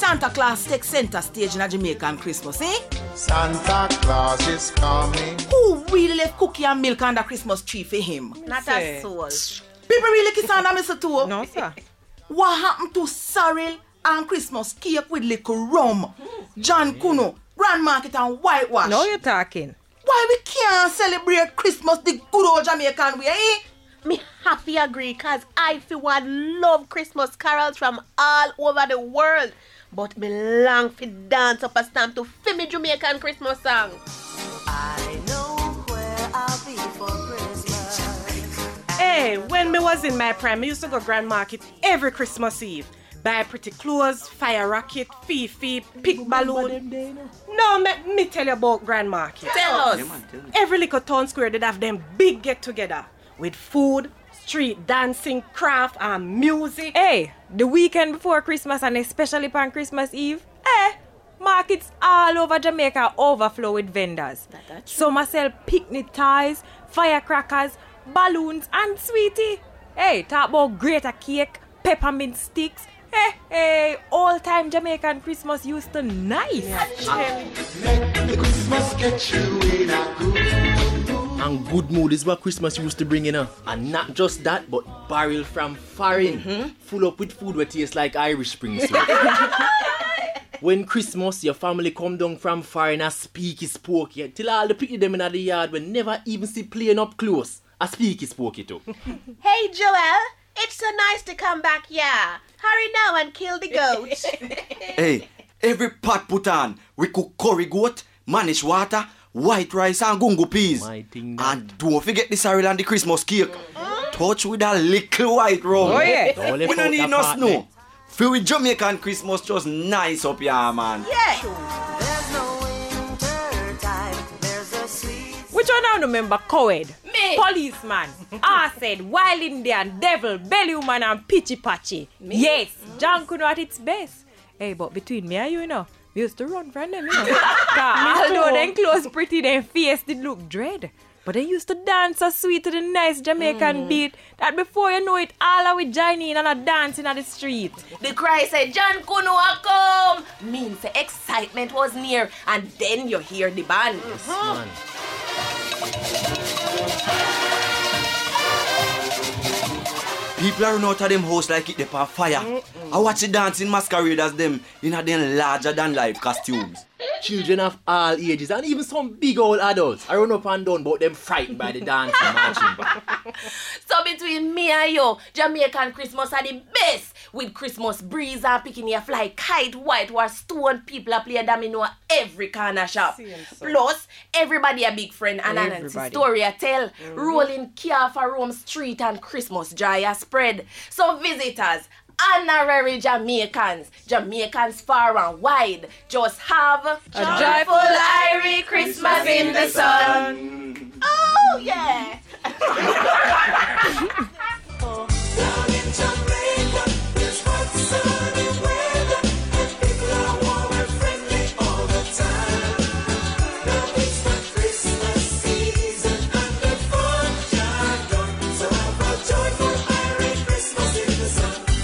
Santa Claus takes center stage in a Jamaican Christmas, eh? Santa Claus is coming. Who really left cookie and milk on the Christmas tree for him? Not a soul. People really kiss on the mistletoe? No, sir. What happened to Cyril and Christmas cake with little rum? John Kuno, Grand Market and whitewash. No, you're talking. Why we can't celebrate Christmas the good old Jamaican way, eh? Me happy agree, cause I feel one love Christmas carols from all over the world. But me long fi dance up a stamp to fi me Jamaican Christmas song. I know where I'll be for Christmas. Hey, when me was in my prime, I used to go Grand Market every Christmas Eve. Buy pretty clothes, fire rocket, fifi, pick balloon. No, me tell you about Grand Market. Tell us. Every little town square did have them big get together with food, street dancing, craft and music. Hey, the weekend before Christmas and especially on Christmas Eve, markets all over Jamaica overflow with vendors. Some sell picnic toys, firecrackers, balloons and sweetie. Hey, talk about greater cake, peppermint sticks. Hey, all-time Jamaican Christmas used to nice. Let the Christmas get you in a good mood. And good mood is what Christmas used to bring in. And not just that, but barrel from foreign. Full up with food that tastes like Irish Spring soup. When Christmas, your family come down from foreign and speaky spooky. Till all the people them in the yard will never even see playing up close. A speaky spooky too. Hey Joel, it's so nice to come back here. Hurry now and kill the goat. Hey, every pot put on, we cook curry goat, manish water, white rice and gungo peas. And don't forget the cereal and the Christmas cake. Touch with a little white rum. Oh yeah. We don't need no snow. Feel with Jamaican Christmas just nice up here, man. Yeah. There's no winter time. There's a sweet. Which one now remember Cowed? Me. Policeman. I said Wild Indian, Devil, Belly Woman and Pitchy Patchy. Yes, John Kuno at its best. Hey, but between me and you, we used to run from them, although them clothes pretty, their face did look dread. But they used to dance so sweet to the nice Jamaican beat that before you know it, all of we join in and are dancing on the street. The cry said, John Kuno a come. Means the excitement was near. And then you hear the band. People are out of them house like it they on fire. I watch the dancing masqueraders them in a them larger than life costumes. Children of all ages and even some big old adults I run up and down about them frightened by the dancing marching band. So between me and you, Jamaican Christmas are the best. With Christmas breeze and picking your fly kite, whitewash, stone, people are play domino at every corner shop. Plus, everybody a big friend and a story I tell. Rolling car for Rome Street and Christmas joy a spread. So visitors, honorary Jamaicans far and wide, just have a joyful Irish Christmas in the sun. Oh yeah. Down in Jamaica, there's hot sunny weather, and people are warm and friendly all the time. Now it's the Christmas season and the fun are done. So have a joyful Irish Christmas in the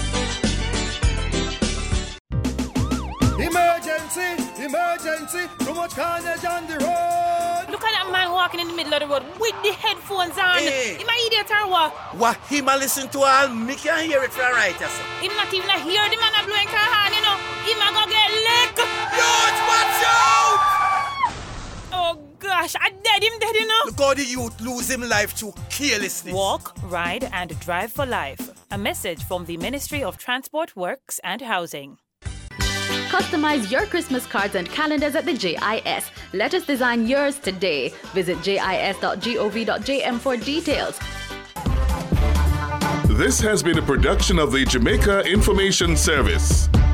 sun. Emergency, too much carnage on the road. Look at that man walking in the middle of the road with the headphones on. He might idiot or what? What him a listen to all, me can hear it from right, yes. He not even a hear the man a blowing car horn, you know. He might go get licked. Youth, watch out! Oh gosh, I dead him dead, you know. Look how the youth lose him life through carelessness. Walk, ride and drive for life. A message from the Ministry of Transport, Works and Housing. Customize your Christmas cards and calendars at the JIS. Let us design yours today. Visit jis.gov.jm for details. This has been a production of the Jamaica Information Service.